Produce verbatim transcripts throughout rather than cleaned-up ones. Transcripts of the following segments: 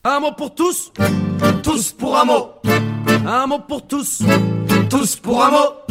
Un mot pour tous, tous pour un mot. Un mot pour tous, tous pour un mot.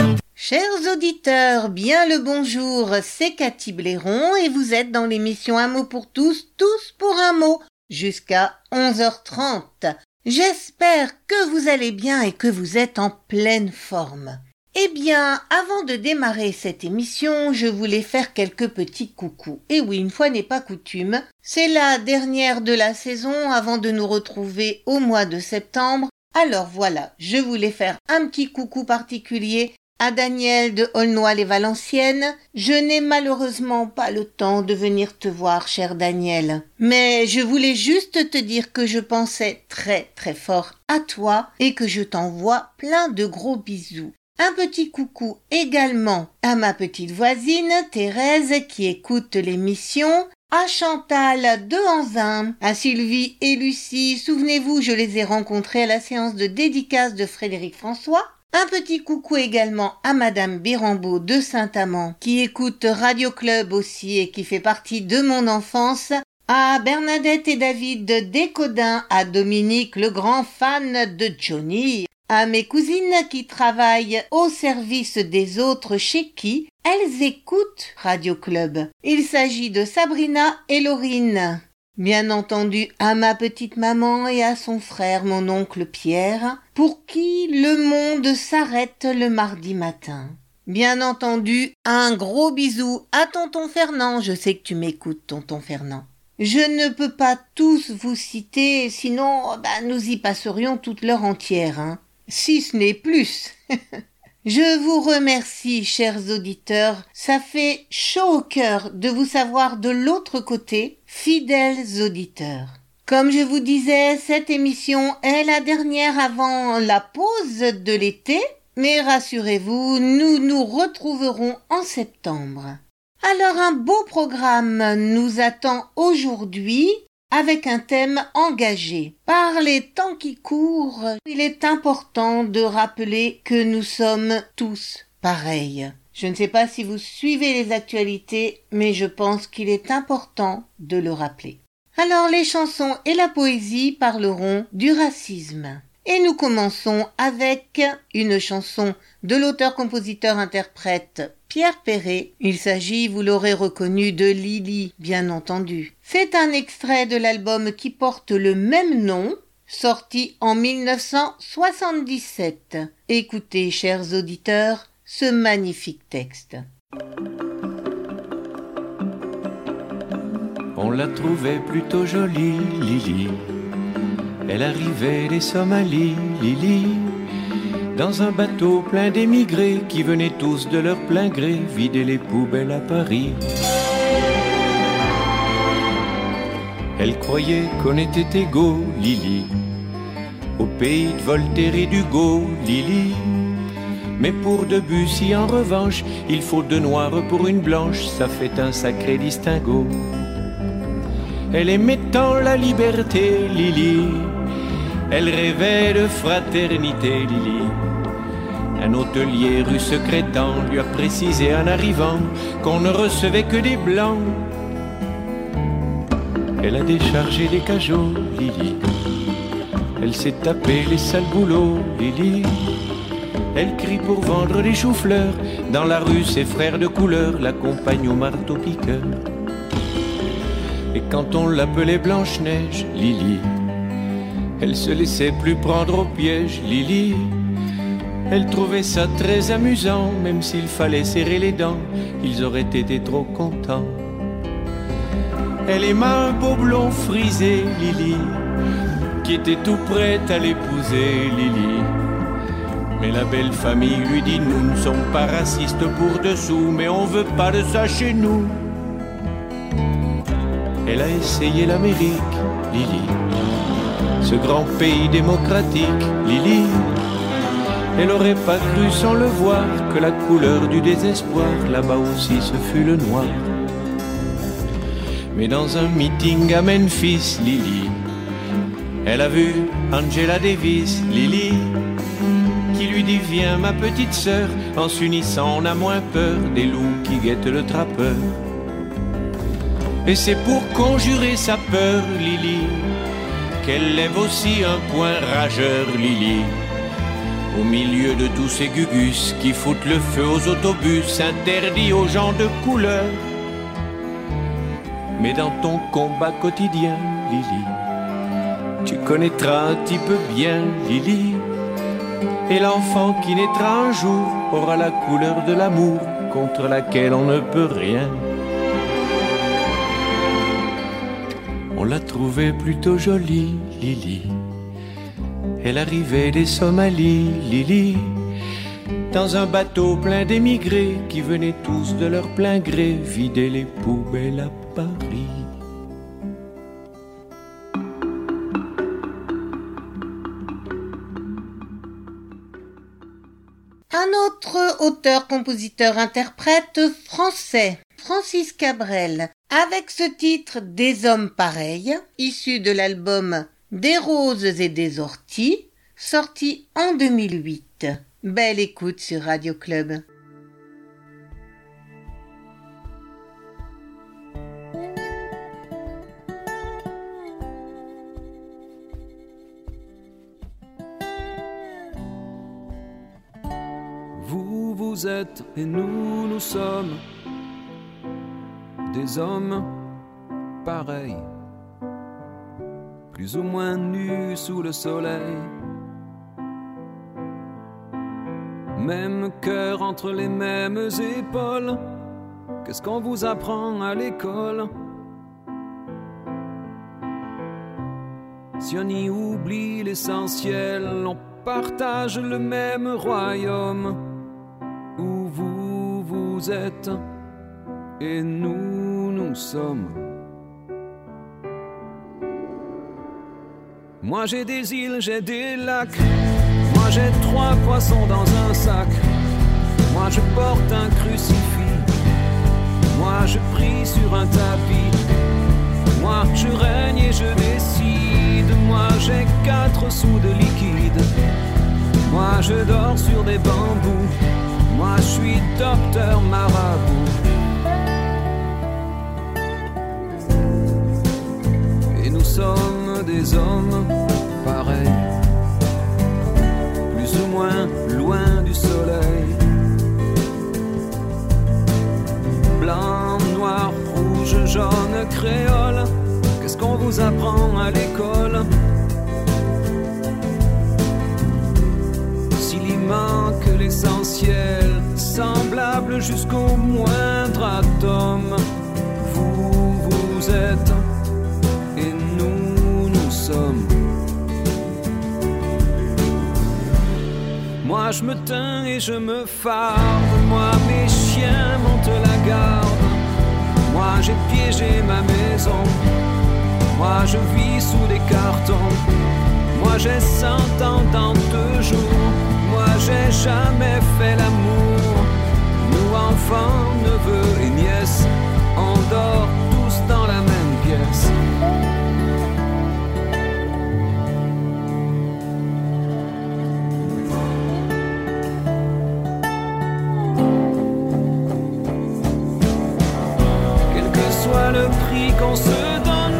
Chers auditeurs, bien le bonjour, c'est Cathy Blairon et vous êtes dans l'émission Un mot pour tous, tous pour un mot, jusqu'à onze heures trente. J'espère que vous allez bien et que vous êtes en pleine forme. Eh bien, avant de démarrer cette émission, je voulais faire quelques petits coucous. Et oui, une fois n'est pas coutume, c'est la dernière de la saison avant de nous retrouver au mois de septembre. Alors voilà, je voulais faire un petit coucou particulier à Daniel de Aulnoy-les-Valenciennes. Je n'ai malheureusement pas le temps de venir te voir, cher Daniel. Mais je voulais juste te dire que je pensais très très fort à toi et que je t'envoie plein de gros bisous. Un petit coucou également à ma petite voisine Thérèse qui écoute l'émission, à Chantal de Anzin, à Sylvie et Lucie. Souvenez-vous, je les ai rencontrées à la séance de dédicace de Frédéric François. Un petit coucou également à Madame Bérambeau de Saint-Amand qui écoute Radio Club aussi et qui fait partie de mon enfance. À Bernadette et David de Descodins, à Dominique le grand fan de Johnny, à mes cousines qui travaillent au service des autres chez qui elles écoutent Radio Club. Il s'agit de Sabrina et Laurine. Bien entendu à ma petite maman et à son frère, mon oncle Pierre, pour qui le monde s'arrête le mardi matin. Bien entendu, un gros bisou à tonton Fernand. Je sais que tu m'écoutes, tonton Fernand. Je ne peux pas tous vous citer, sinon bah, nous y passerions toute l'heure entière, hein. Si ce n'est plus. Je vous remercie, chers auditeurs. Ça fait chaud au cœur de vous savoir de l'autre côté, fidèles auditeurs. Comme je vous disais, cette émission est la dernière avant la pause de l'été, mais rassurez-vous, nous nous retrouverons en septembre. Alors un beau programme nous attend aujourd'hui avec un thème engagé. Par les temps qui courent, il est important de rappeler que nous sommes tous pareils. Je ne sais pas si vous suivez les actualités, mais je pense qu'il est important de le rappeler. Alors les chansons et la poésie parleront du racisme. Et nous commençons avec une chanson de l'auteur-compositeur-interprète Pierre Perret. Il s'agit, vous l'aurez reconnu, de Lily, bien entendu. C'est un extrait de l'album qui porte le même nom, sorti en mille neuf cent soixante-dix-sept. Écoutez, chers auditeurs, ce magnifique texte. On la trouvait plutôt jolie, Lily. Elle arrivait des Somalies, Lily, dans un bateau plein d'émigrés qui venaient tous de leur plein gré vider les poubelles à Paris. Elle croyait qu'on était égaux, Lily, au pays de Voltaire et d'Hugo, Lily. Mais pour Debussy, en revanche, il faut deux noirs pour une blanche, ça fait un sacré distinguo. Elle aimait tant la liberté, Lily. Elle rêvait de fraternité, Lily. Un hôtelier rue Secrétan lui a précisé en arrivant qu'on ne recevait que des blancs. Elle a déchargé les cajots, Lily. Elle s'est tapé les sales boulots, Lily. Elle crie pour vendre des choux-fleurs. Dans la rue, ses frères de couleur l'accompagnent au marteau-piqueur. Et quand on l'appelait Blanche-Neige, Lily, elle se laissait plus prendre au piège, Lily. Elle trouvait ça très amusant, même s'il fallait serrer les dents, ils auraient été trop contents. Elle aima un beau blond frisé, Lily, qui était tout prête à l'épouser, Lily. Mais la belle famille lui dit, nous ne sommes pas racistes pour dessous, mais on veut pas de ça chez nous. Elle a essayé l'Amérique, Lily, ce grand pays démocratique, Lily. Elle aurait pas cru sans le voir que la couleur du désespoir, là-bas aussi ce fut le noir. Mais dans un meeting à Memphis, Lily, elle a vu Angela Davis, Lily, qui lui dit viens ma petite sœur, en s'unissant on a moins peur des loups qui guettent le trappeur. Et c'est pour conjurer sa peur, Lily, qu'elle lève aussi un point rageur, Lily. Au milieu de tous ces gugus qui foutent le feu aux autobus interdits aux gens de couleur. Mais dans ton combat quotidien, Lily, tu connaîtras un petit peu bien, Lily. Et l'enfant qui naîtra un jour aura la couleur de l'amour contre laquelle on ne peut rien. On l'a trouvée plutôt jolie, Lily. Elle arrivait des Somalies, Lily, dans un bateau plein d'émigrés qui venaient tous de leur plein gré vider les poubelles à Paris. Un autre auteur, compositeur, interprète français, Francis Cabrel, avec ce titre Des hommes pareils, issu de l'album Des roses et des orties, sorti en deux mille huit. Belle écoute sur Radio Club. Vous, vous êtes et nous, nous sommes des hommes pareils, plus ou moins nus sous le soleil. Même cœur entre les mêmes épaules. Qu'est-ce qu'on vous apprend à l'école? Si on y oublie l'essentiel, on partage le même royaume où vous, vous êtes et nous, nous sommes. Moi j'ai des îles, j'ai des lacs. Moi j'ai trois poissons dans un sac. Moi je porte un crucifix. Moi je prie sur un tapis. Moi je règne et je décide. Moi j'ai quatre sous de liquide. Moi je dors sur des bambous. Moi je suis docteur marabout. Et nous sommes des hommes pareils, plus ou moins loin du soleil. Blanc, noir, rouge, jaune, créole. Qu'est-ce qu'on vous apprend à l'école? S'il y manque l'essentiel, semblable jusqu'au moindre atome, vous, vous êtes et nous, nous sommes. Moi je me teins et je me farde. Moi mes chiens montent la garde. Moi j'ai piégé ma maison. Moi je vis sous des cartons. Moi j'ai cent ans dans deux jours. Moi j'ai jamais fait l'amour. Nous enfants, neveux et nièces, on dort tous dans la même pièce. Le prix qu'on se donne,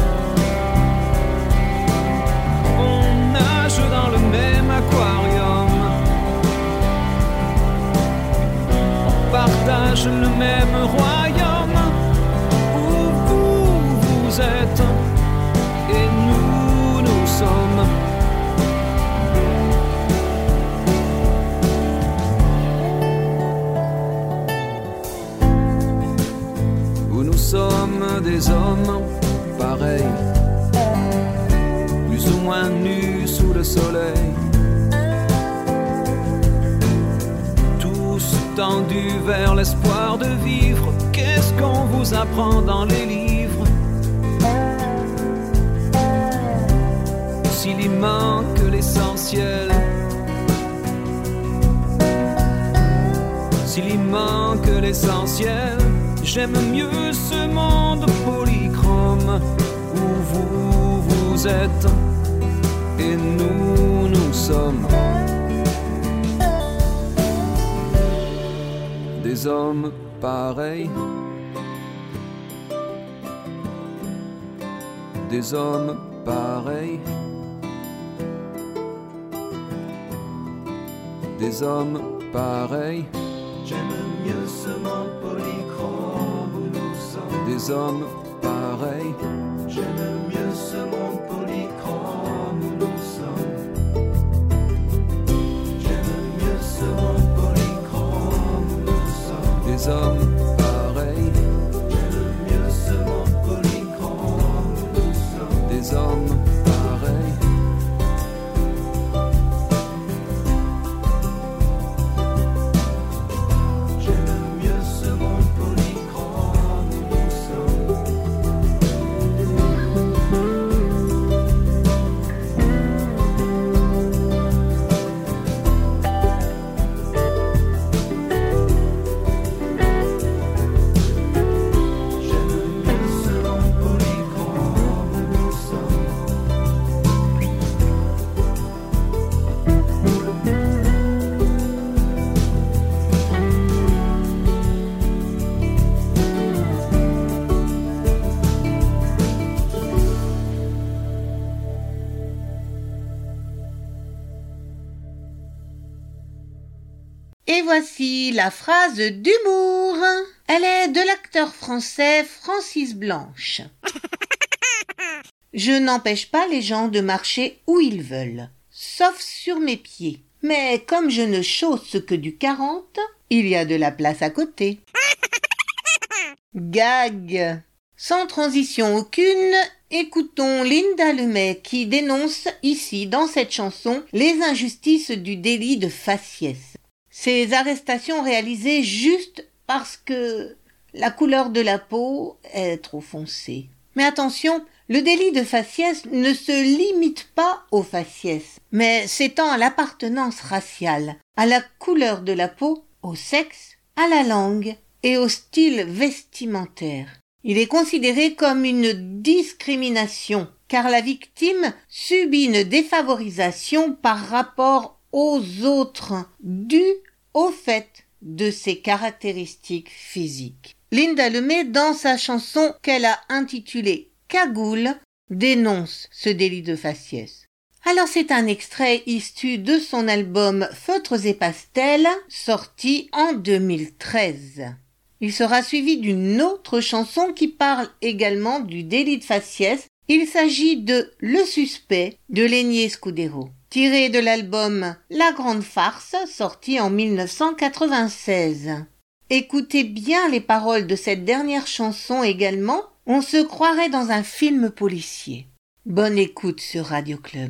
on nage dans le même aquarium, on partage le même royaume où vous, vous êtes et nous, nous sommes. Nous sommes des hommes pareils, plus ou moins nus sous le soleil, tous tendus vers l'espoir de vivre. Qu'est-ce qu'on vous apprend dans les livres? S'il y manque l'essentiel, s'il y manque l'essentiel, j'aime mieux ce monde polychrome où vous, vous êtes et nous, nous sommes. Des hommes pareils, des hommes pareils, des hommes pareils. J'aime mieux ce monde polychrome où nous sommes. Des hommes pareils. J'aime mieux ce monde polychrome où nous sommes. J'aime mieux ce monde polychrome où nous sommes. Des hommes pareils. J'aime mieux ce monde polychrome où nous sommes. Des hommes pareils. Et voici la phrase d'humour. Elle est de l'acteur français Francis Blanche. Je n'empêche pas les gens de marcher où ils veulent, sauf sur mes pieds. Mais comme je ne chausse que du quarante, il y a de la place à côté. Gag. Sans transition aucune, écoutons Linda Lemay qui dénonce ici, dans cette chanson, les injustices du délit de faciès. Ces arrestations réalisées juste parce que la couleur de la peau est trop foncée. Mais attention, le délit de faciès ne se limite pas au faciès, mais s'étend à l'appartenance raciale, à la couleur de la peau, au sexe, à la langue et au style vestimentaire. Il est considéré comme une discrimination, car la victime subit une défavorisation par rapport aux autres, due au fait de ses caractéristiques physiques. Linda Lemay, dans sa chanson qu'elle a intitulée « Cagoule », dénonce ce délit de faciès. Alors c'est un extrait issu de son album « Feutres et pastels » sorti en deux mille treize. Il sera suivi d'une autre chanson qui parle également du délit de faciès. Il s'agit de « Le suspect » de Lénier Scudero, tiré de l'album « La Grande Farce » sorti en mille neuf cent quatre-vingt-seize. Écoutez bien les paroles de cette dernière chanson également, on se croirait dans un film policier. Bonne écoute sur Radio Club.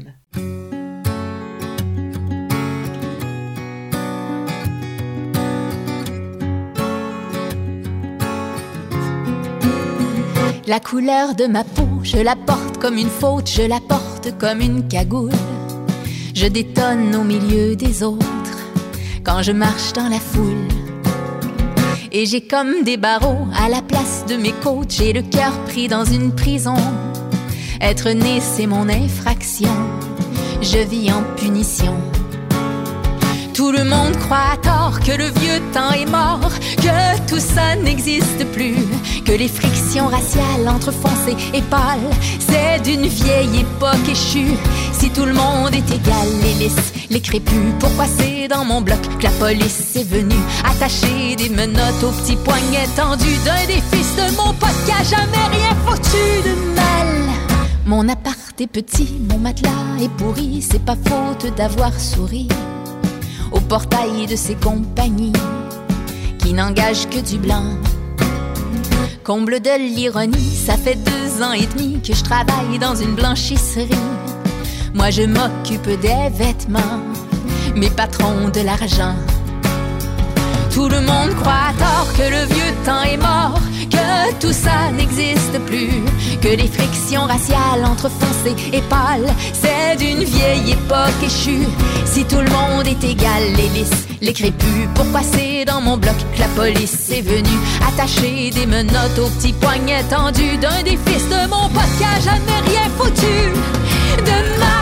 La couleur de ma peau, je la porte comme une faute, je la porte comme une cagoule. Je détonne au milieu des autres quand je marche dans la foule. Et j'ai comme des barreaux à la place de mes côtes, j'ai le cœur pris dans une prison. Être né, c'est mon infraction, je vis en punition. Tout le monde croit à tort que le vieux temps est mort, que tout ça n'existe plus, que les frictions raciales entre foncé et pâle, c'est d'une vieille époque échue. Si tout le monde est égal, les lisses, les crépus, pourquoi c'est dans mon bloc que la police est venue attacher des menottes aux petits poignets tendus d'un des fils de mon pote qui a jamais rien foutu de mal. Mon appart est petit, mon matelas est pourri, c'est pas faute d'avoir souri au portail de ces compagnies qui n'engagent que du blanc. Comble de l'ironie, ça fait deux ans et demi que je travaille dans une blanchisserie. Moi je m'occupe des vêtements, mes patrons de l'argent. Tout le monde croit à tort que le vieux temps est mort, que tout ça n'existe plus, que les frictions raciales entre foncé et pâle, c'est d'une vieille époque échue. Si tout le monde est égal, les lisses, les crépus, pourquoi c'est dans mon bloc que la police est venue attacher des menottes aux petits poignets tendus d'un des fils de mon pote qui a jamais rien foutu de mal.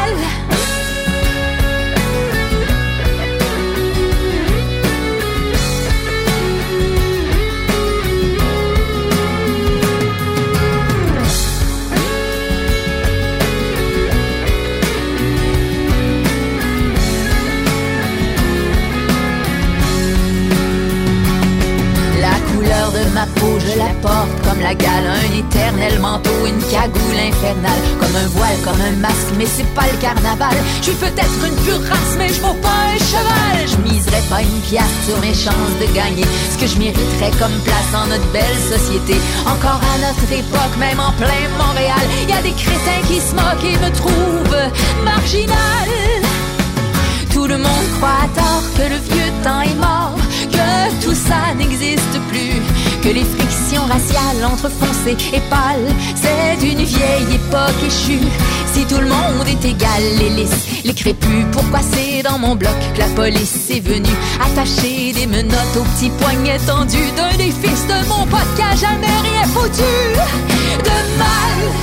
la porte comme la gale, un éternel manteau, une cagoule infernale, comme un voile, comme un masque, mais c'est pas le carnaval. Je suis peut-être une pure race, mais je vaux pas un cheval. Je miserais pas une pièce sur mes chances de gagner ce que je mériterais comme place dans notre belle société. Encore à notre époque, même en plein Montréal, y a des crétins qui se moquent et me trouvent marginal. Tout le monde croit à tort que le vieux temps est mort, que tout ça n'existe plus, que les frictions raciales entre foncé et pâle, c'est d'une vieille époque échue. Si tout le monde est égal, les lisses, les crépus, pourquoi c'est dans mon bloc que la police est venue attacher des menottes aux petits poignets tendus d'un des fils de mon pote qui a jamais rien foutu de mal.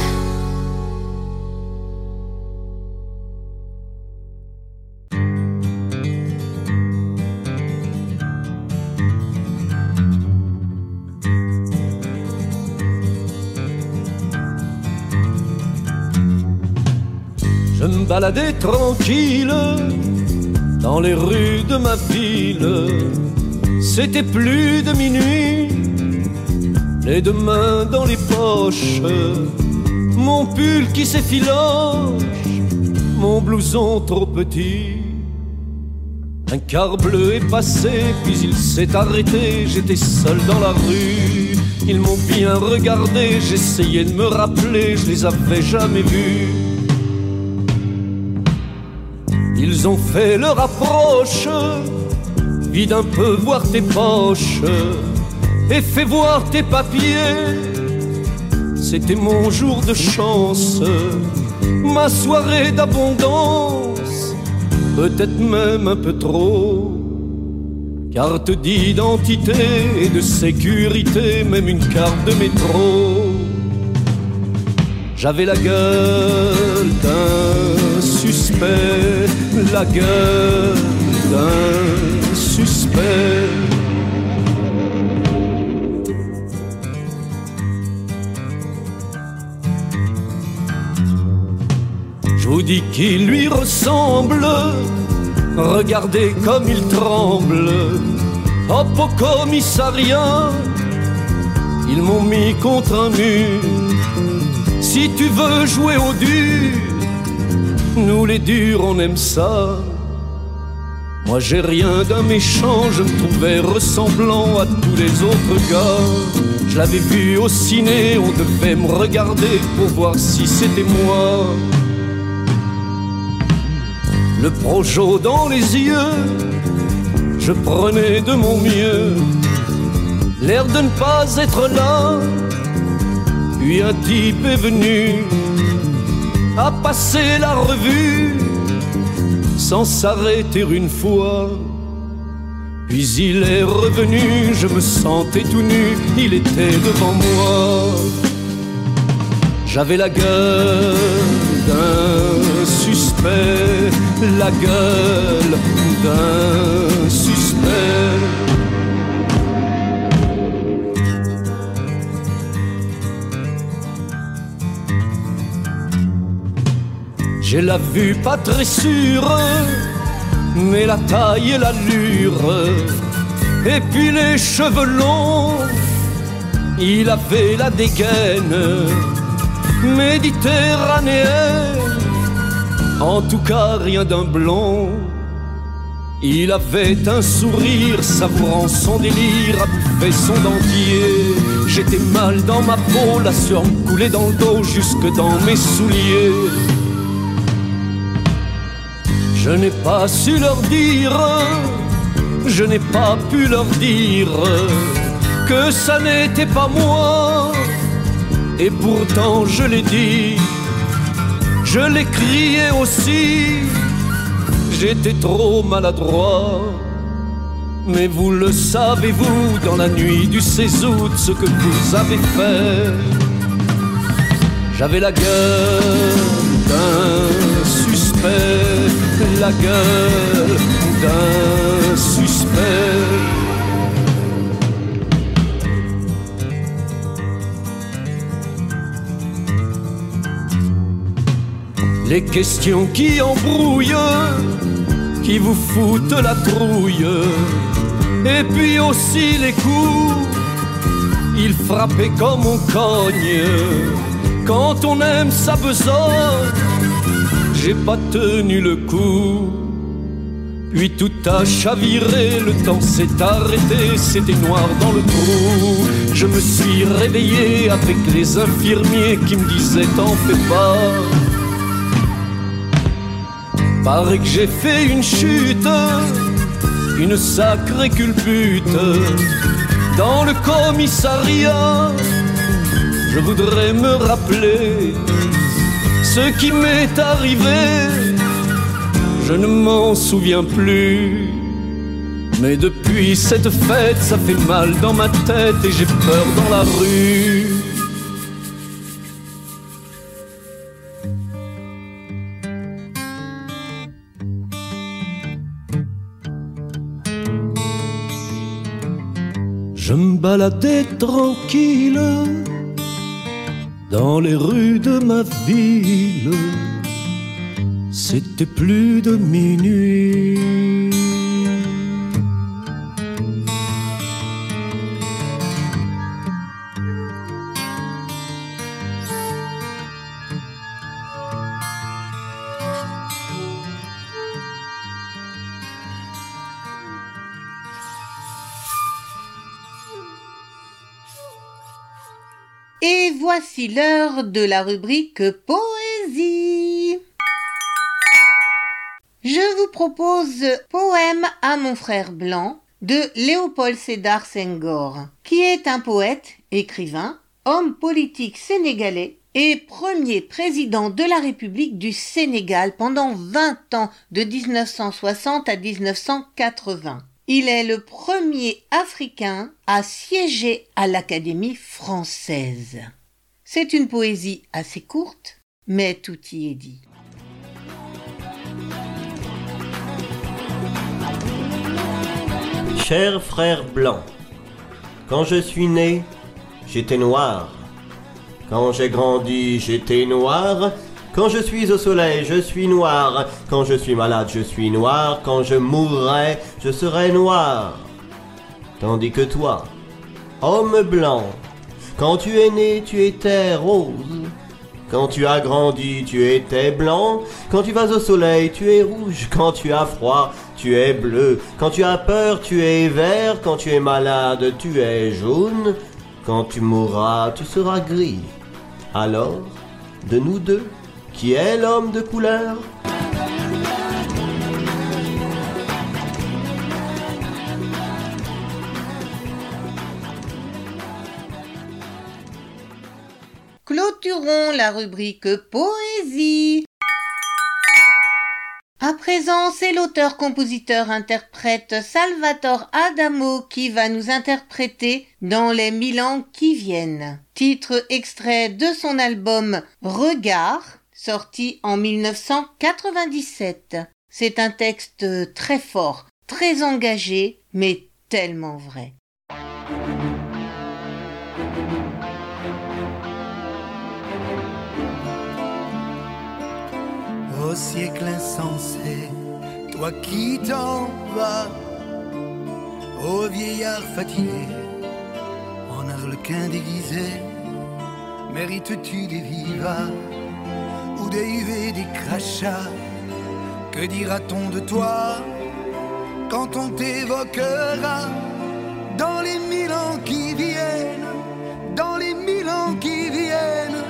Je me baladais tranquille dans les rues de ma ville. C'était plus de minuit, les deux mains dans les poches, mon pull qui s'effiloche, mon blouson trop petit. Un car bleu est passé, puis il s'est arrêté. J'étais seul dans la rue, ils m'ont bien regardé. J'essayais de me rappeler, je les avais jamais vus. Ils ont fait leur approche, vide un peu voir tes poches et fais voir tes papiers. C'était mon jour de chance, ma soirée d'abondance, peut-être même un peu trop. Carte d'identité et de sécurité, même une carte de métro. J'avais la gueule d'un suspect, la gueule d'un suspect. Je vous dis qu'il lui ressemble, regardez comme il tremble. Hop au commissariat, ils m'ont mis contre un mur. Si tu veux jouer au dur, nous les durs on aime ça. Moi j'ai rien d'un méchant, je me trouvais ressemblant à tous les autres gars. Je l'avais vu au ciné, on devait me regarder pour voir si c'était moi. Le projo dans les yeux, je prenais de mon mieux, l'air de ne pas être là. Puis un type est venu à passer la revue sans s'arrêter une fois. Puis il est revenu, je me sentais tout nu, il était devant moi. J'avais la gueule d'un suspect, la gueule d'un suspect. J'ai la vue pas très sûre, mais la taille et l'allure, et puis les cheveux longs, il avait la dégaine méditerranéenne, en tout cas rien d'un blond. Il avait un sourire savourant son délire, à bouffer son dentier. J'étais mal dans ma peau, la sueur me coulait dans le dos jusque dans mes souliers. Je n'ai pas su leur dire, je n'ai pas pu leur dire que ça n'était pas moi. Et pourtant je l'ai dit, je l'ai crié aussi. J'étais trop maladroit. Mais vous le savez-vous, dans la nuit du seize août, ce que vous avez fait? J'avais la gueule d'un suspect, la gueule d'un suspect. Les questions qui embrouillent, qui vous foutent la trouille, et puis aussi les coups il frappait comme on cogne. Quand on aime sa besogne, j'ai pas tenu le coup. Puis tout a chaviré, le temps s'est arrêté, c'était noir dans le trou. Je me suis réveillé avec les infirmiers qui me disaient t'en fais pas. Paraît que j'ai fait une chute, une sacrée culbute. Dans le commissariat, je voudrais me rappeler ce qui m'est arrivé. Je ne m'en souviens plus. Mais depuis cette fête, ça fait mal dans ma tête et j'ai peur dans la rue. Je me baladais tranquille dans les rues de ma ville. C'était plus de minuit. Et voici l'heure de la rubrique Poésie. Je vous propose Poème à mon frère blanc de Léopold Sédar Senghor, qui est un poète, écrivain, homme politique sénégalais et premier président de la République du Sénégal pendant vingt ans, de dix-neuf cent soixante à dix-neuf cent quatre-vingts. Il est le premier Africain à siéger à l'Académie française. C'est une poésie assez courte, mais tout y est dit. Cher frère blanc, quand je suis né, j'étais noir. Quand j'ai grandi, j'étais noir. Quand je suis au soleil, je suis noir. Quand je suis malade, je suis noir. Quand je mourrai, je serai noir. Tandis que toi, homme blanc, quand tu es né, tu étais rose. Quand tu as grandi, tu étais blanc. Quand tu vas au soleil, tu es rouge. Quand tu as froid, tu es bleu. Quand tu as peur, tu es vert. Quand tu es malade, tu es jaune. Quand tu mourras, tu seras gris. Alors, de nous deux, qui est l'homme de couleur ? Clôturons la rubrique Poésie. À présent, c'est l'auteur-compositeur-interprète Salvatore Adamo qui va nous interpréter Dans les mille ans qui viennent. Titre extrait de son album Regard, sorti en mille neuf cent quatre-vingt-dix-sept. C'est un texte très fort, très engagé, mais tellement vrai. Au siècle insensé, toi qui t'en vas, ô vieillard fatigué, en arlequin déguisé, mérites-tu des vivas ou des huées et des crachats? Que dira-t-on de toi quand on t'évoquera dans les mille ans qui viennent, dans les mille ans qui viennent?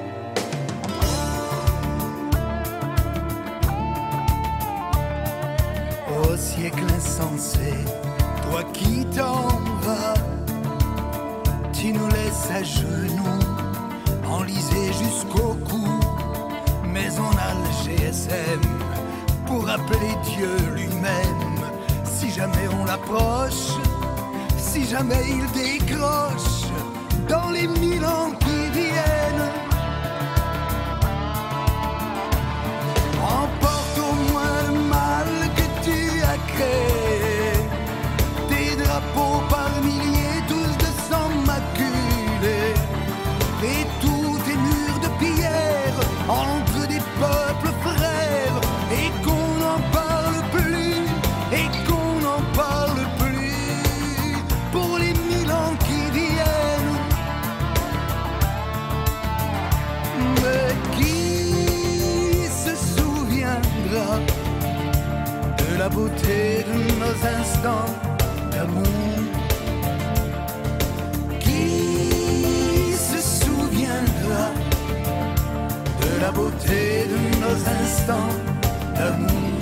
Au siècle insensé, toi qui t'en vas, tu nous laisses à genoux, enlisés jusqu'au cou, mais on a le G S M pour appeler Dieu lui-même. Si jamais on l'approche, si jamais il décroche, dans les mille ans qui viennent, emporte au moins le mal que tu as créé. Des drapeaux par milliers, tous de sang maculé, et tous tes murs de pierre entre des peuples frères, et qu'on n'en parle plus, et qu'on n'en parle plus, pour les mille ans qui viennent. la beauté de nos instants d'amour. Qui se souviendra de la beauté de nos instants d'amour?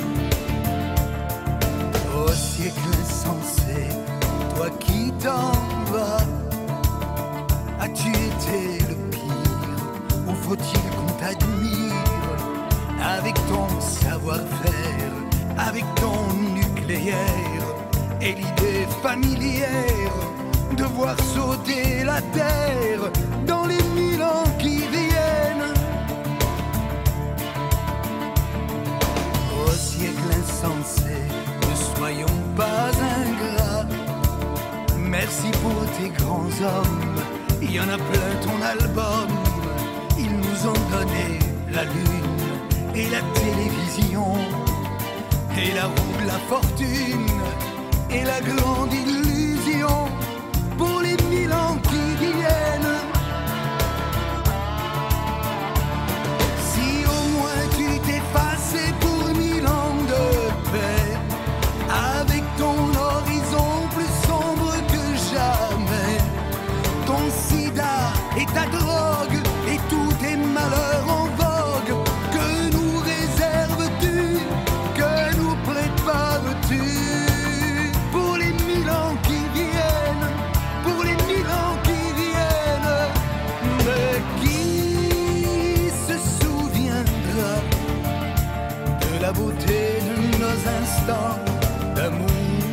Au siècle insensé, toi qui t'en vas, as-tu été le pire, ou faut-il qu'on t'admire avec ton savoir-faire, avec ton nucléaire et l'idée familière de voir sauter la terre dans les mille ans qui viennent? Au siècle insensé, ne soyons pas ingrats. Merci pour tes grands hommes, il y en a plein ton album. Ils nous ont donné la lune et la télévision, et la roue de la fortune, et la grande illusion pour les mille ans qui viennent. Si au moins tu t'effaçais pour mille ans de paix, avec ton horizon plus sombre que jamais, ton sida et ta drogue et tous tes malheurs en vogue, que nous réserves-tu, que nous prépares-tu pour les mille ans qui viennent, pour les mille ans qui viennent? Mais qui se souviendra de la beauté de nos instants d'amour?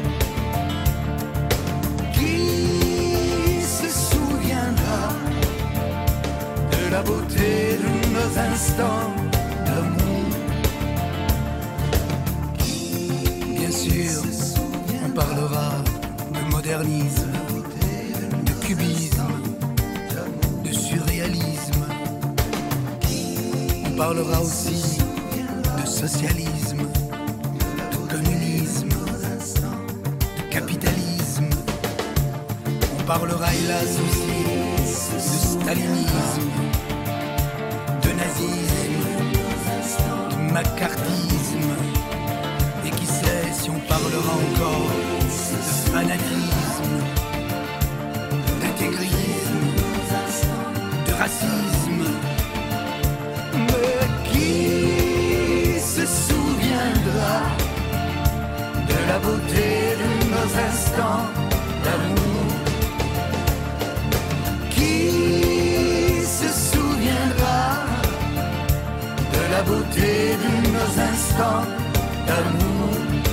Qui se souviendra de la beauté de nos instants d'amour? Bien sûr, on parlera de modernisme, de cubisme, de surréalisme. On parlera aussi de socialisme, de communisme, de capitalisme. On parlera hélas aussi de stalinisme, de nazisme, de macartisme. Et qui sait si on parlera encore de fanatisme, d'intégrisme, de racisme. Mais qui se souviendra de la beauté de nos instants d'amour? Qui se souviendra de la beauté de nos instants d'amour?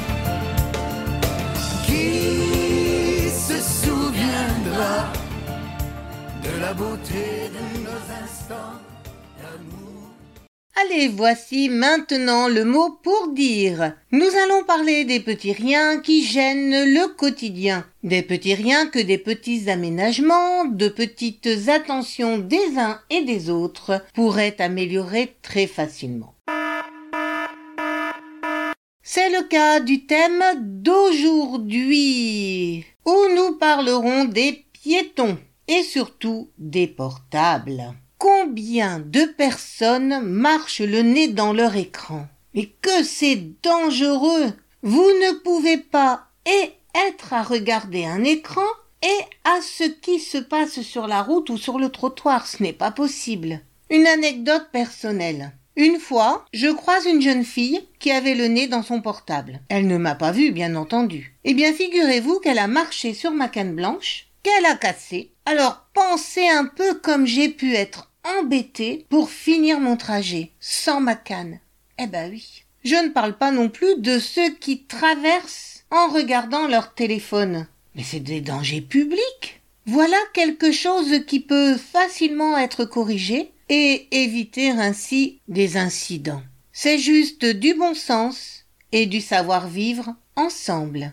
Qui se souviendra de la beauté de nos instants d'amour? Allez, voici maintenant le mot pour dire. Nous allons parler des petits riens qui gênent le quotidien. Des petits riens que des petits aménagements, de petites attentions des uns et des autres pourraient améliorer très facilement. C'est le cas du thème d'aujourd'hui, où nous parlerons des piétons et surtout des portables. Combien de personnes marchent le nez dans leur écran? Mais que c'est dangereux! Vous ne pouvez pas et être à regarder un écran et à ce qui se passe sur la route ou sur le trottoir, ce n'est pas possible. Une anecdote personnelle. Une fois, je croise une jeune fille qui avait le nez dans son portable. Elle ne m'a pas vue, bien entendu. Eh bien, figurez-vous qu'elle a marché sur ma canne blanche, qu'elle a cassé. Alors, pensez un peu comme j'ai pu être embêtée pour finir mon trajet, sans ma canne. Eh ben oui. Je ne parle pas non plus de ceux qui traversent en regardant leur téléphone. Mais c'est des dangers publics. Voilà quelque chose qui peut facilement être corrigé et éviter ainsi des incidents. C'est juste du bon sens et du savoir-vivre ensemble.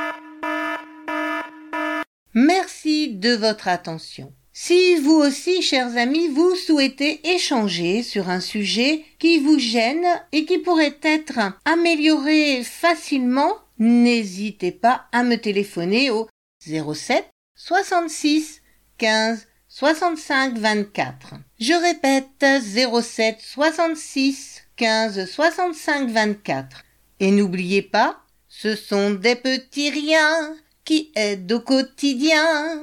Merci de votre attention. Si vous aussi, chers amis, vous souhaitez échanger sur un sujet qui vous gêne et qui pourrait être amélioré facilement, n'hésitez pas à me téléphoner au zéro sept soixante-six quinze soixante-cinq vingt-quatre. Je répète, zéro sept soixante-six quinze soixante-cinq vingt-quatre. Et n'oubliez pas, Ce sont des petits riens qui aident au quotidien.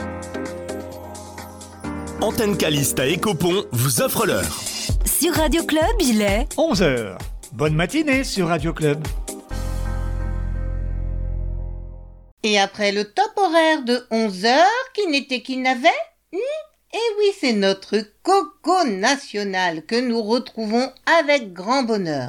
Antenne Caliste à Écopont vous offre l'heure. Sur Radio Club, il est onze heures. Bonne matinée sur Radio Club. Et après le top horaire de onze heures, qui n'était qui n'avait hmm Eh oui, c'est notre Coco national que nous retrouvons avec grand bonheur.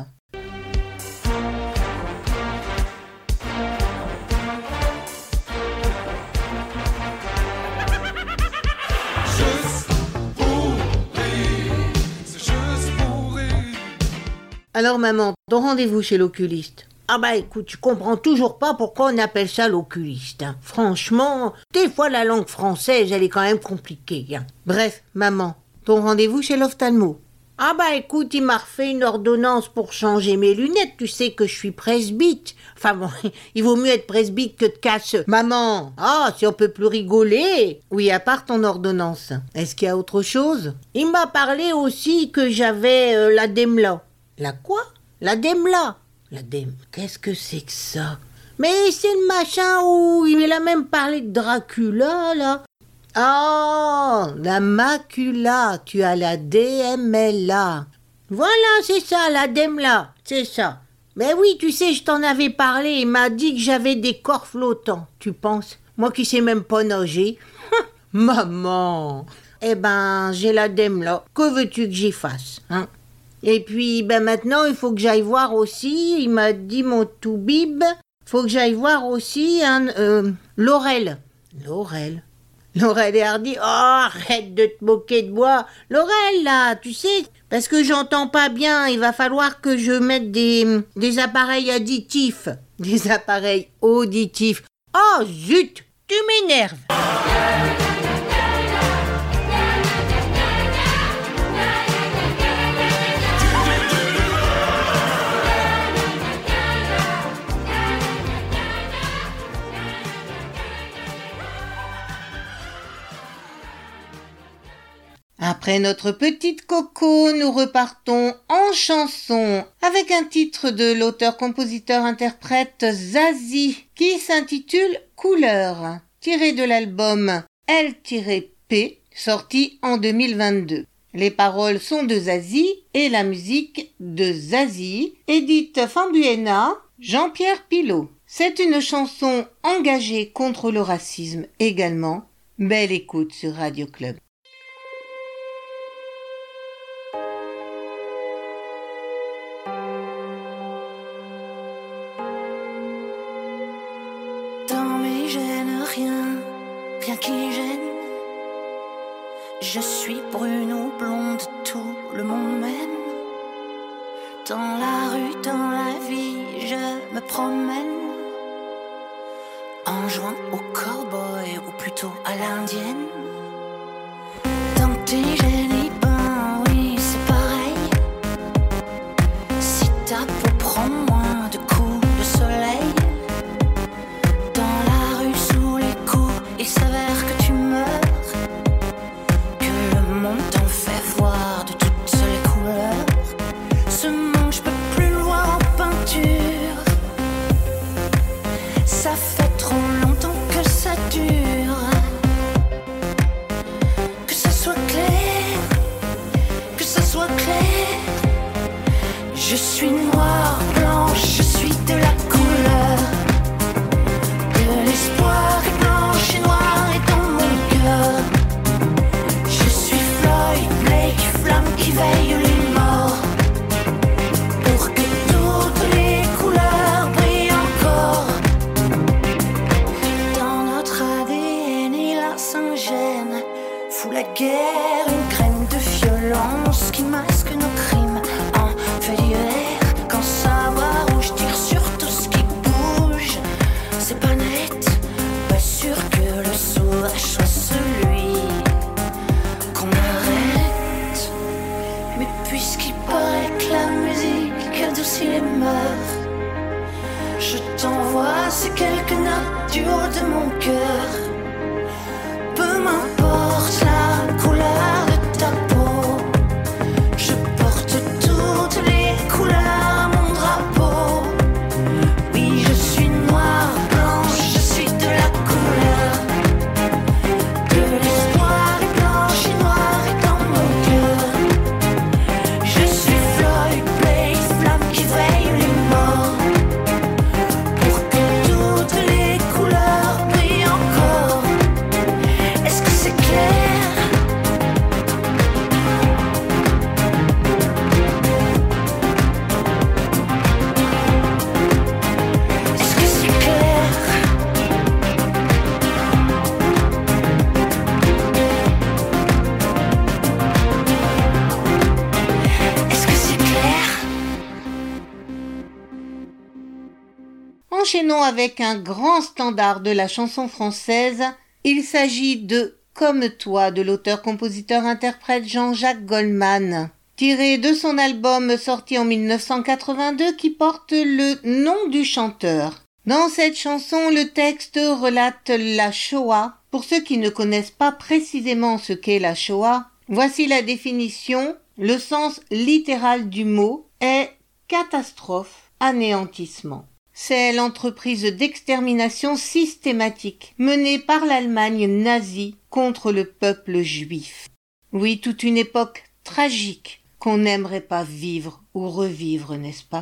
Alors maman, ton rendez-vous chez l'oculiste? Ah bah écoute, je comprends toujours pas pourquoi on appelle ça l'oculiste. Hein. Franchement, des fois la langue française, elle est quand même compliquée. Hein. Bref, maman, ton rendez-vous chez l'ophtalmo? Ah bah écoute, il m'a refait une ordonnance pour changer mes lunettes. Tu sais que je suis presbyte. Enfin bon, il vaut mieux être presbyte que de casseux. Maman, ah, si on peut plus rigoler. Oui, à part ton ordonnance, est-ce qu'il y a autre chose? Il m'a parlé aussi que j'avais euh, la Demla. La quoi? La Demla. La Dem... Qu'est-ce que c'est que ça? Mais c'est le machin où il a même parlé de Dracula, là. Oh, la macula. Tu as la D M L A. Voilà, c'est ça, la Demla. C'est ça. Mais oui, tu sais, je t'en avais parlé. Il m'a dit que j'avais des corps flottants. Tu penses? Moi qui sais même pas nager. Maman. Eh ben, j'ai la Demla. Que veux-tu que j'y fasse, hein? Et puis, ben maintenant, il faut que j'aille voir aussi, il m'a dit mon toubib, faut que j'aille voir aussi un, euh, Laurel. Laurel Laurel et Hardy, oh, arrête de te moquer de moi. Laurel, là, tu sais, parce que j'entends pas bien, il va falloir que je mette des, des appareils auditifs. Des appareils auditifs. Oh, zut, tu m'énerves. Après notre petite Coco, nous repartons en chanson avec un titre de l'auteur-compositeur-interprète Zazie qui s'intitule Couleur, tiré de l'album L P, sorti en deux mille vingt-deux. Les paroles sont de Zazie et la musique de Zazie, Edith Fambuena, Jean-Pierre Pilot. C'est une chanson engagée contre le racisme également. Belle écoute sur Radio Club. Rien qui gêne. Je suis brune ou blonde, tout le monde m'aime. Dans la rue, dans la vie, je me promène en jouant au cowboy ou plutôt à l'indienne. Dans tes génies, ben oui, c'est pareil. Si ta peau prend moins de coups de soleil, dans la rue sous les coups, il s'avère que tu meurs, que le monde t'en fait voir de toutes les couleurs. Ce monde, je peux plus le voir en peinture. Ça fait trop longtemps que ça dure. Que ça soit clair, que ça soit clair. Je suis noire, blanche, je suis de la couleur. De l'espoir est blanche et noire est dans mon cœur. Je suis Floyd, Blake, flamme qui veille les morts. Pour que toutes les couleurs brillent encore. Dans notre A D N et la Saint-Gène fout la guerre, une graine de violence qui masque nos crimes en fait divers. Quand savoir où je tire sur tout ce qui bouge, c'est pas net. Pas sûr que le sauvage soit celui qu'on arrête. Mais puisqu'il paraît que la musique adoucit les mœurs, je t'envoie ces quelques notes du haut de mon cœur. Peu m'importe la couleur de ta peau, je porte toutes les couleurs à mon drapeau. Oui, je suis enchaînons avec un grand standard de la chanson française. Il s'agit de « Comme toi » de l'auteur-compositeur-interprète Jean-Jacques Goldman, tiré de son album sorti en mille neuf cent quatre-vingt-deux qui porte le nom du chanteur. Dans cette chanson, le texte relate la Shoah. Pour ceux qui ne connaissent pas précisément ce qu'est la Shoah, voici la définition. Le sens littéral du mot est catastrophe, anéantissement. C'est l'entreprise d'extermination systématique menée par l'Allemagne nazie contre le peuple juif. Oui, toute une époque tragique qu'on n'aimerait pas vivre ou revivre, n'est-ce pas ?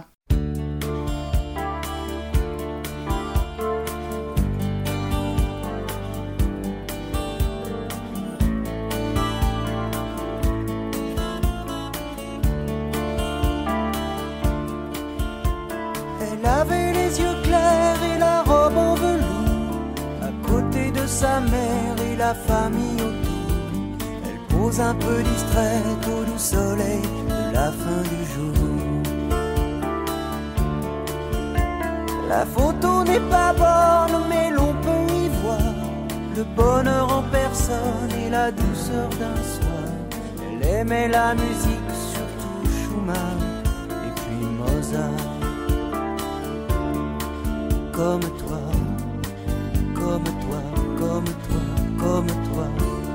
Elle avait les yeux clairs et la robe en velours, à côté de sa mère et la famille autour. Elle pose un peu distraite au doux soleil de la fin du jour. La photo n'est pas bonne, mais l'on peut y voir le bonheur en personne et la douceur d'un soir. Elle aimait la musique, surtout Schumann et puis Mozart. Comme toi, comme toi, comme toi, comme toi,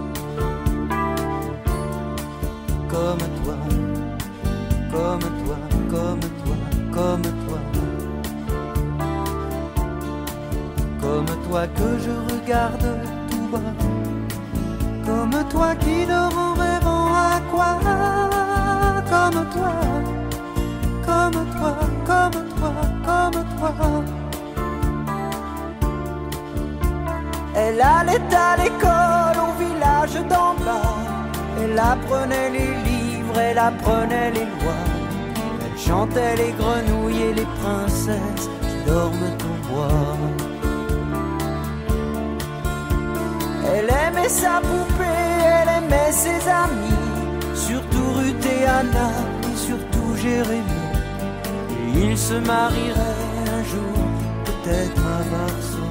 comme toi, comme toi, comme toi, comme toi, comme toi que je regarde tout bas, comme toi qui dort en rêvant à quoi, comme toi, comme toi, comme toi, comme toi. Elle allait à l'école au village d'en bas. Elle apprenait les livres, elle apprenait les lois. Elle chantait les grenouilles et les princesses qui dorment au bois. Elle aimait sa poupée, elle aimait ses amis, surtout Ruth et Anna et surtout Jérémie. Et ils se marieraient un jour, peut-être à Varsovie.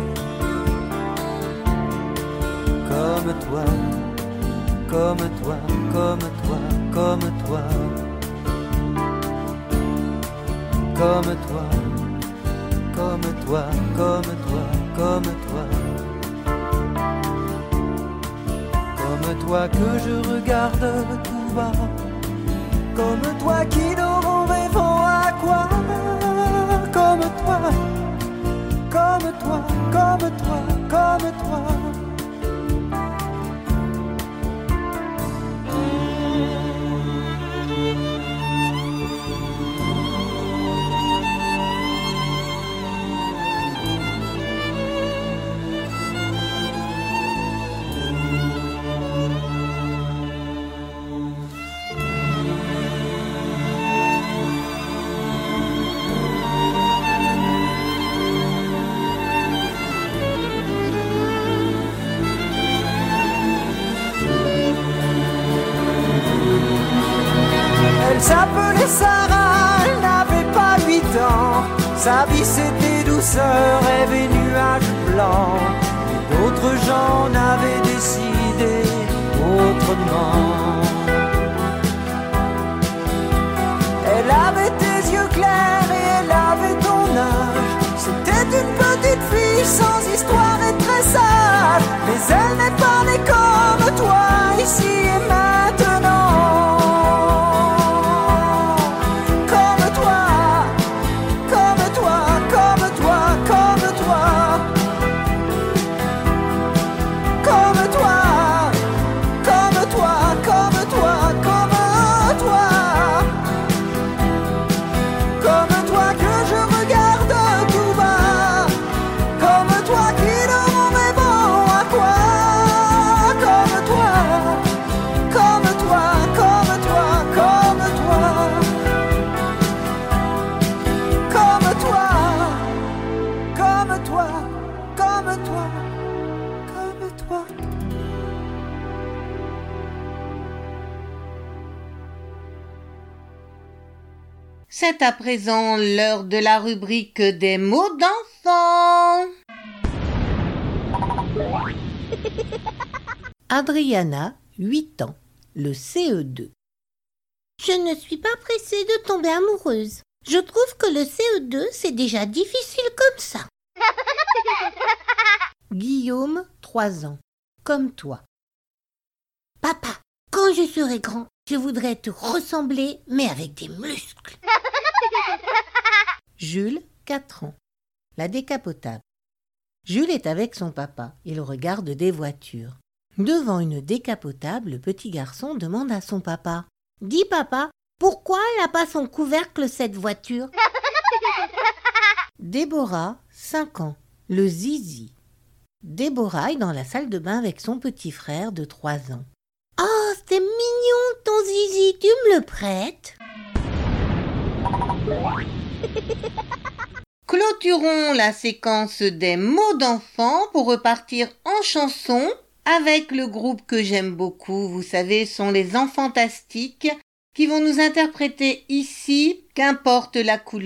Comme toi, comme toi, comme toi, comme toi, comme toi, comme toi, comme toi, comme toi, comme toi que je regarde tout bas, comme toi qui dort en rêvant à quoi, comme toi, comme toi, comme toi, comme toi. Elle s'appelait Sarah, elle n'avait pas huit ans. Sa vie c'était douceur, rêve et nuages blancs. Et d'autres gens n'avaient décidé autrement. Elle avait tes yeux clairs et elle avait ton âge. C'était une petite fille sans histoire et très sage. Mais elle n'est pas née comme toi ici et maintenant. Comme toi que C'est à présent l'heure de la rubrique des mots d'enfants. Adriana, huit ans, le C E deux. Je ne suis pas pressée de tomber amoureuse. Je trouve que le C E deux, c'est déjà difficile comme ça. Guillaume, trois ans, comme toi. Papa, quand je serai grand, je voudrais te ressembler, mais avec des muscles. Jules, quatre ans, la décapotable. Jules est avec son papa. Il regarde des voitures. Devant une décapotable, le petit garçon demande à son papa. « Dis papa, pourquoi elle n'a pas son couvercle cette voiture ?» Déborah, cinq ans, le zizi. Déborah est dans la salle de bain avec son petit frère de trois ans. « Oh, c'est mignon ton zizi, tu me le prêtes ?» Clôturons la séquence des mots d'enfants pour repartir en chanson avec le groupe que j'aime beaucoup. Vous savez, sont les Enfantastiques qui vont nous interpréter ici « Qu'importe la couleur ».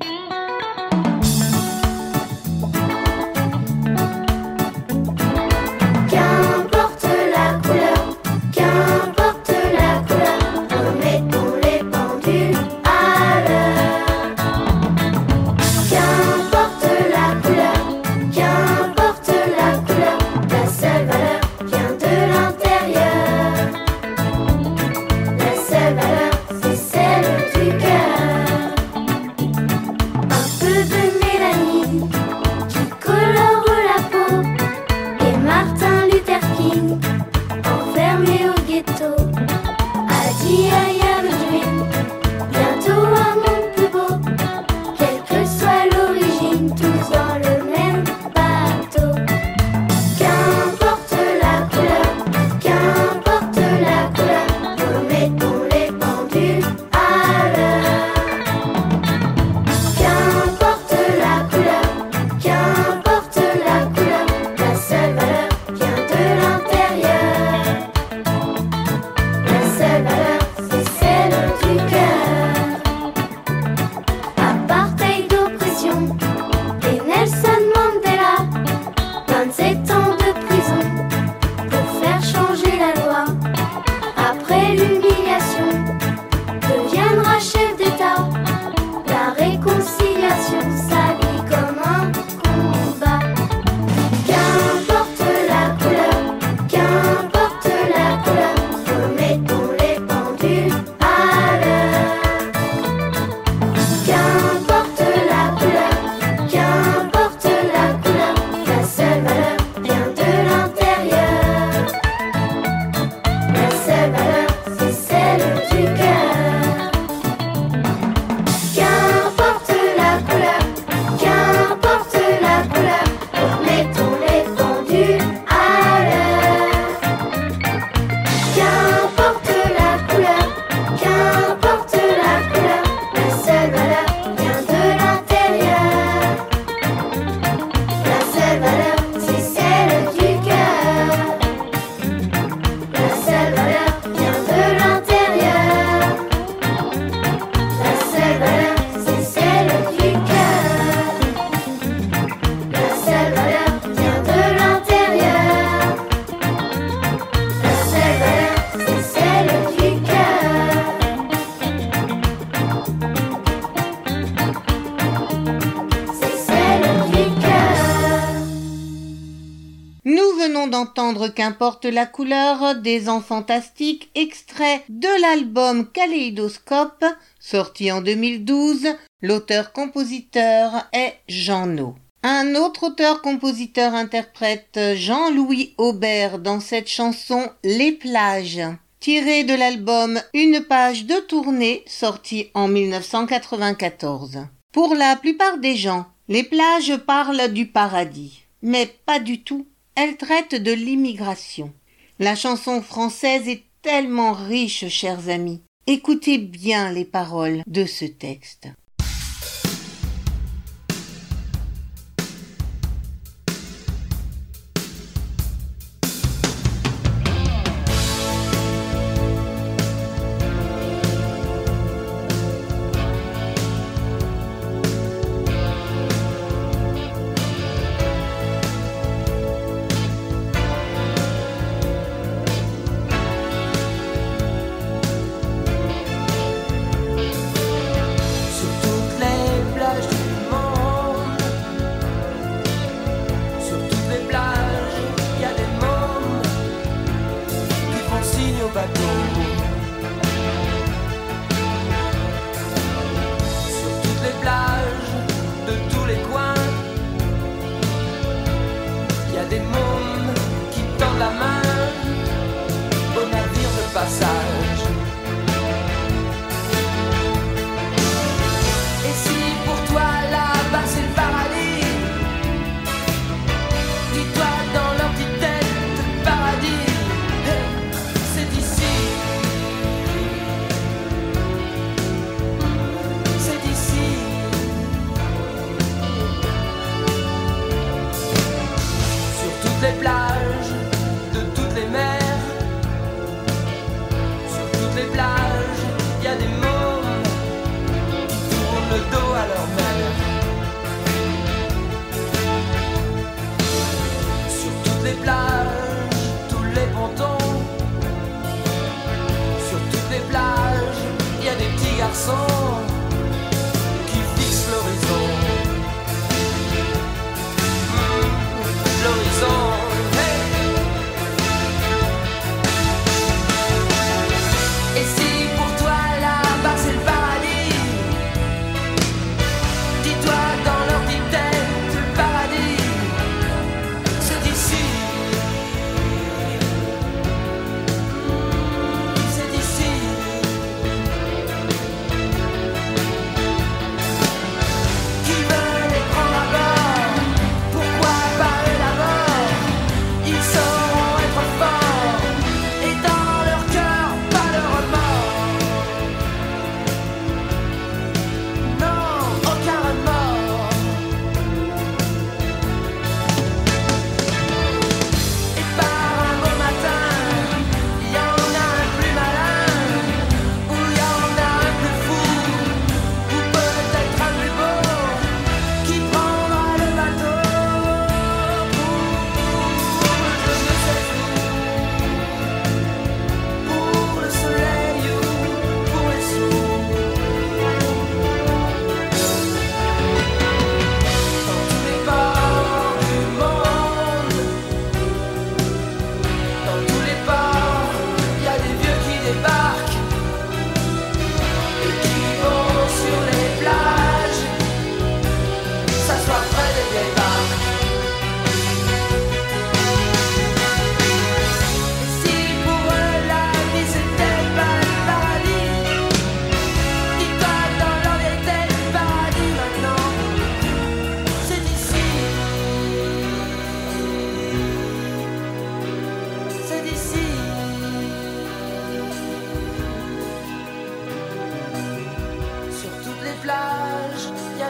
D'entendre Qu'importe la couleur des Enfantastiques, extrait de l'album Kaléidoscope, sorti en deux mille douze. L'auteur-compositeur est Jean No. Un autre auteur-compositeur interprète Jean-Louis Aubert dans cette chanson Les plages, tirée de l'album Une page de tournée, sorti en mille neuf cent quatre-vingt-quatorze. Pour la plupart des gens, les plages parlent du paradis, mais pas du tout. Elle traite de l'immigration. La chanson française est tellement riche, chers amis. Écoutez bien les paroles de ce texte.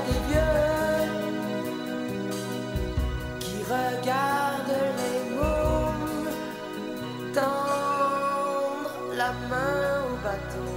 des vieux qui regardent les mômes tendre la main au bateau.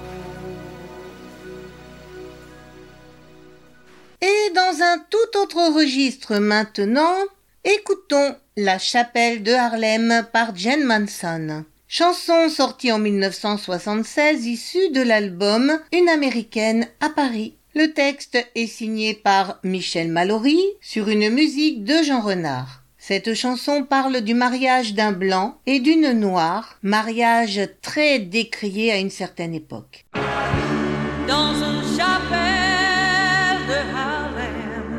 Et dans un tout autre registre maintenant, écoutons La Chapelle de Harlem par Jen Manson. Chanson sortie en mille neuf cent soixante-seize issue de l'album Une Américaine à Paris. Le texte est signé par Michel Mallory sur une musique de Jean Renard. Cette chanson parle du mariage d'un blanc et d'une noire, mariage très décrié à une certaine époque. Dans une chapelle de Harlem,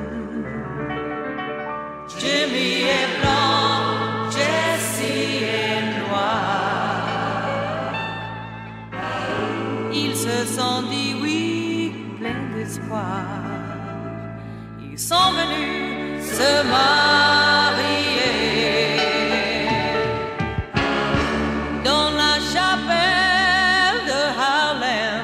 Jimmy est blanc, Jessie est noire. Ils se sont dit oui, plein d'espoir. Ils sont venus se marier dans la chapelle de Harlem.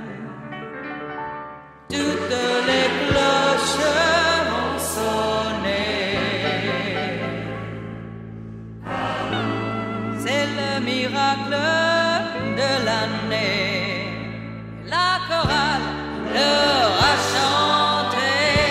Toutes les cloches ont sonné. C'est le miracle de l'année. La chorale leur a chanté.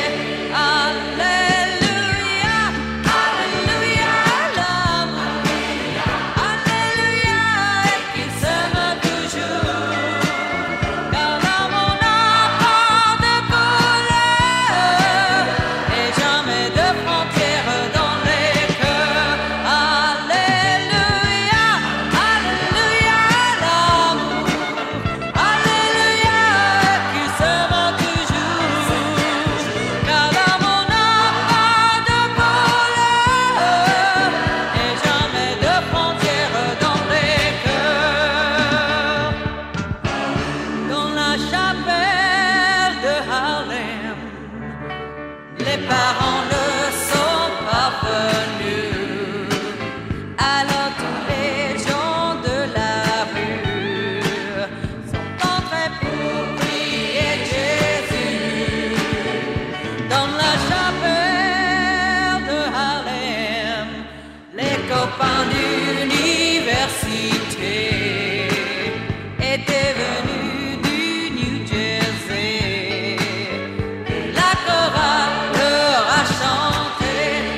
Alléluia, Alléluia, l'amour. Alléluia, et qu'ils s'aiment toujours. Car l'amour n'a pas de couleur et jamais de frontières dans les cœurs. Alléluia, Alléluia, l'amour. Alléluia, qu'ils s'aiment toujours. Car l'amour n'a pas de couleur et jamais de frontières dans les cœurs. Dans la chapelle de Harlem, les parents ne sont pas venus. Alors tous les gens de la rue sont entrés pour prier Jésus. Dans la chapelle de Harlem, les copains d'université étaient venus du New Jersey. Et la chorale leur a chanté.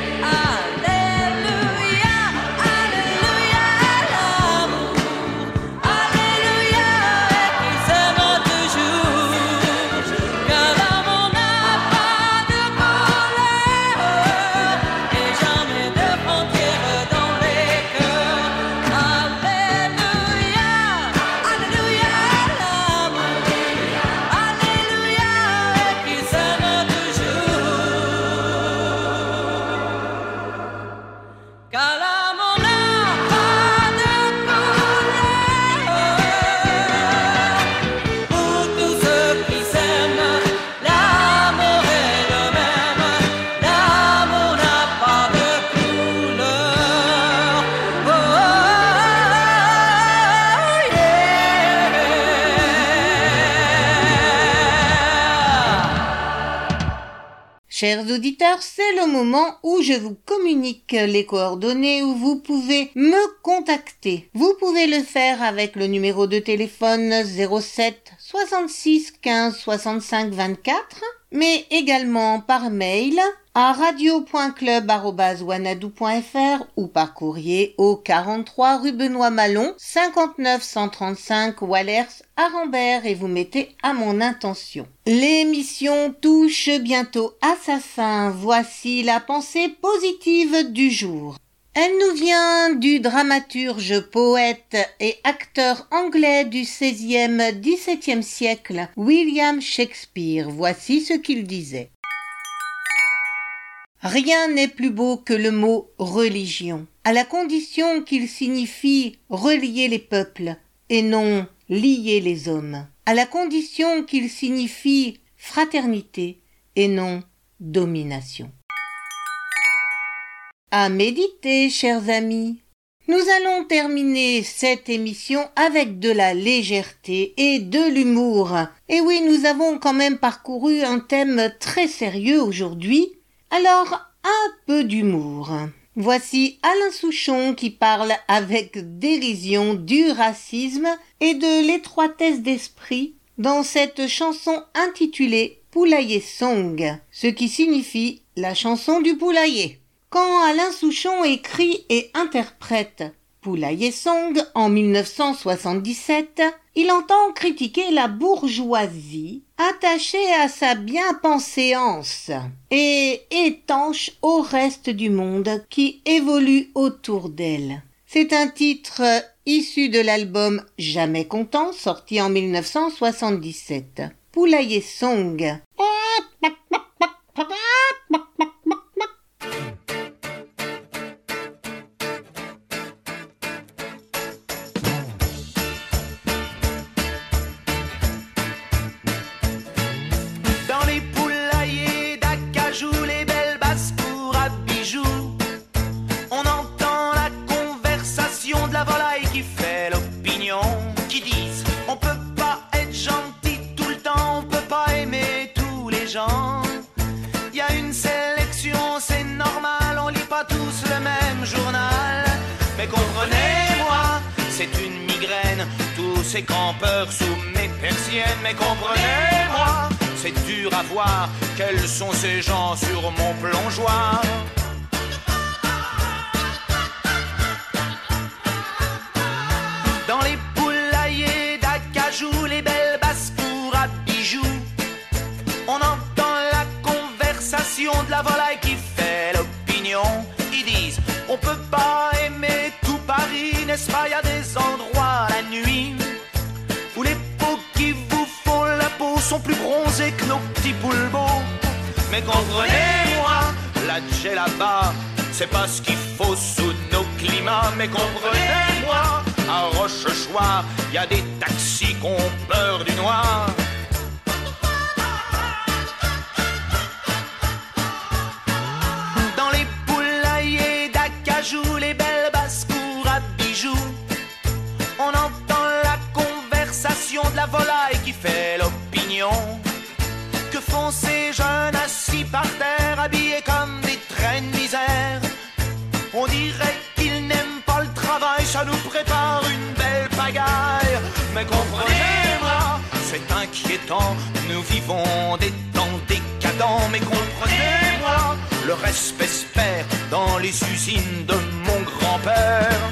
Alléluia, Alléluia, l'amour. Alléluia, et qu'ils s'aiment toujours. Car l'amour n'a pas de couleur et jamais de frontières dans les cœurs. Alléluia, Alléluia, l'amour. Alléluia, et qu'ils s'aiment toujours. Car l'amour n'a pas de couleur. Pour tous ceux qui s'aiment, l'amour est le même. L'amour n'a pas de couleur. Oh, yeah. Chers auditeurs, c'est le moment où je vous communique les coordonnées où vous pouvez me contacter. Vous pouvez le faire avec le numéro de téléphone zéro sept soixante-six quinze soixante-cinq vingt-quatre, mais également par mail à radio point club arobase wanadoo point fr ou par courrier au quarante-trois rue Benoît Malon, cinquante-neuf cent trente-cinq Wallers à Rambert et vous mettez à mon intention. L'émission touche bientôt à sa fin. Voici la pensée positive du jour. Elle nous vient du dramaturge, poète et acteur anglais du seizième dix-septième siècle, William Shakespeare. Voici ce qu'il disait. Rien n'est plus beau que le mot religion, à la condition qu'il signifie relier les peuples et non lier les hommes, à la condition qu'il signifie fraternité et non domination. À méditer, chers amis. Nous allons terminer cette émission avec de la légèreté et de l'humour. Et oui, nous avons quand même parcouru un thème très sérieux aujourd'hui. Alors, un peu d'humour. Voici Alain Souchon qui parle avec dérision du racisme et de l'étroitesse d'esprit dans cette chanson intitulée Poulailler Song, ce qui signifie la chanson du poulailler. Quand Alain Souchon écrit et interprète Poulailler Song en mille neuf cent soixante-dix-sept, il entend critiquer la bourgeoisie attachée à sa bien-penséance et étanche au reste du monde qui évolue autour d'elle. C'est un titre issu de l'album Jamais content, sorti en mille neuf cent soixante-dix-sept. Poulailler Song. Ces campeurs sous mes persiennes, mais comprenez-moi, c'est dur à voir quels sont ces gens sur mon plongeoir. Dans les poulaillers d'acajou, les belles basses-cours à bijoux, on entend la conversation de la volaille qui fait l'opinion. Ils disent, on peut pas aimer tout Paris, n'est-ce pas, y a des endroits la nuit où les peaux qui vous font la peau sont plus bronzées que nos petits poules beaux. Mais comprenez-moi, la djellaba, c'est pas ce qu'il faut sous nos climats. Mais comprenez-moi, à Rochechouart, y a des taxis qui ont peur du noir. Dans les poulaillers d'acajou, les belles basses-cours à bijoux, on entend la conversation de la volaille qui fait l'opinion. Que font ces jeunes assis par terre, habillés comme des traînes de misère? On dirait qu'ils n'aiment pas le travail, ça nous prépare une belle pagaille. Mais comprenez-moi, c'est inquiétant, nous vivons des temps décadents. Mais comprenez-moi, le respect se perd dans les usines de mon grand-père.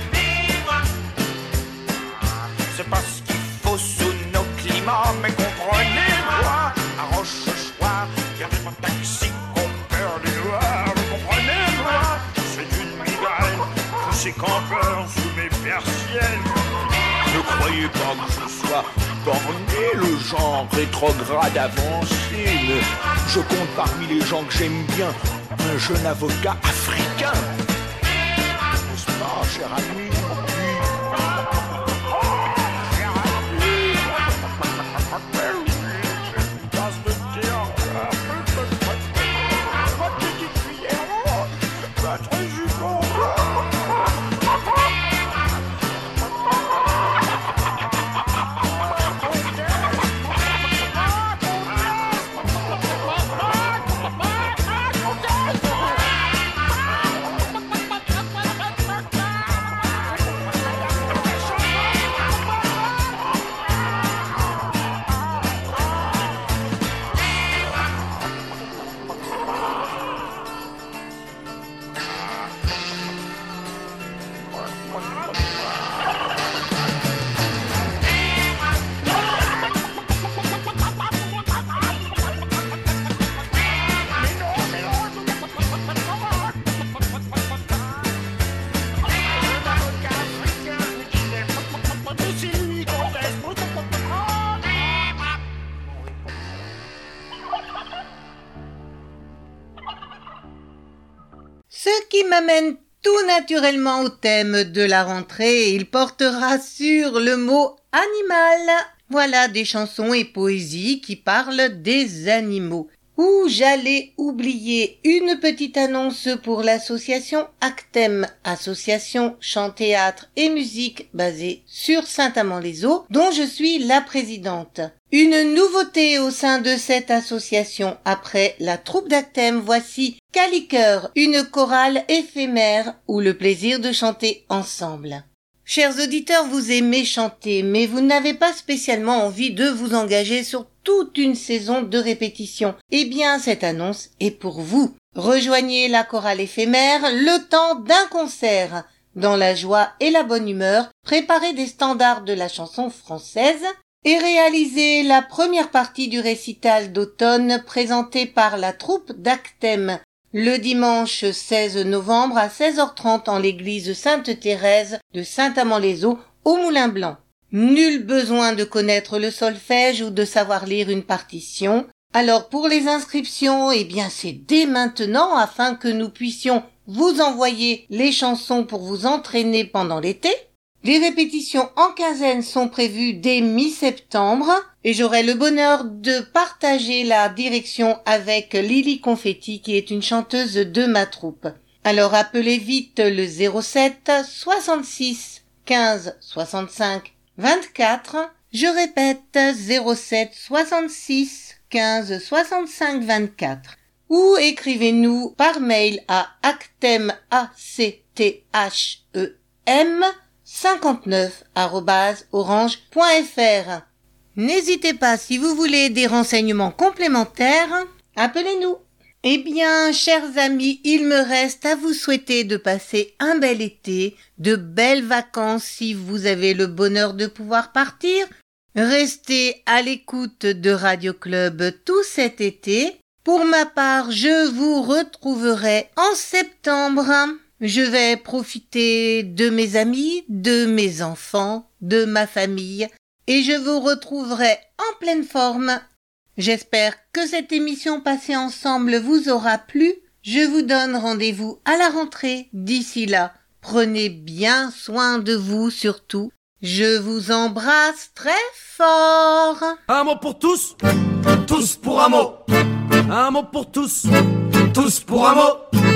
C'est pas ce qu'il faut sous nos climats. Mais comprenez-moi, à Rochechouart, y a des taxis qui ont peur du noir. Mais comprenez-moi, c'est une migraine que ces campeurs sous mes persiennes. Ne croyez pas que je sois borné, le genre rétrograde avancé. Mais je compte parmi les gens que j'aime bien un jeune avocat africain. N'est-ce pas, cher ami? Ce qui m'amène tout naturellement au thème de la rentrée. Il portera sur le mot animal. Voilà des chansons et poésies qui parlent des animaux. Ouh, j'allais oublier une petite annonce pour l'association Actem, association chant, théâtre et musique basée sur Saint-Amand-les-Eaux, dont je suis la présidente. Une nouveauté au sein de cette association, après la troupe d'Actem, voici Caliqueur, une chorale éphémère ou le plaisir de chanter ensemble. Chers auditeurs, vous aimez chanter, mais vous n'avez pas spécialement envie de vous engager sur toute une saison de répétition. Eh bien, cette annonce est pour vous. Rejoignez la chorale éphémère le temps d'un concert. Dans la joie et la bonne humeur, préparez des standards de la chanson française et réalisez la première partie du récital d'automne présenté par la troupe d'Actem le dimanche seize novembre à seize heures trente en l'église Sainte-Thérèse de Saint-Amand-les-Eaux au Moulin Blanc. Nul besoin de connaître le solfège ou de savoir lire une partition. Alors pour les inscriptions, eh bien c'est dès maintenant afin que nous puissions vous envoyer les chansons pour vous entraîner pendant l'été. Les répétitions en quinzaine sont prévues dès mi-septembre et j'aurai le bonheur de partager la direction avec Lily Confetti qui est une chanteuse de ma troupe. Alors appelez vite le zéro sept soixante-six quinze soixante-cinq vingt-quatre. Je répète zéro sept soixante-six quinze soixante-cinq vingt-quatre. Ou écrivez-nous par mail à actem, A C T H E M, cinquante-neuf arobase orange point f r. N'hésitez pas, si vous voulez des renseignements complémentaires, appelez-nous. Eh bien, chers amis, il me reste à vous souhaiter de passer un bel été, de belles vacances si vous avez le bonheur de pouvoir partir. Restez à l'écoute de Radio Club tout cet été. Pour ma part, je vous retrouverai en septembre. Je vais profiter de mes amis, de mes enfants, de ma famille et je vous retrouverai en pleine forme. J'espère que cette émission passée ensemble vous aura plu. Je vous donne rendez-vous à la rentrée. D'ici là, prenez bien soin de vous surtout. Je vous embrasse très fort. Un mot pour tous, tous pour un mot. Un mot pour tous, tous pour un mot.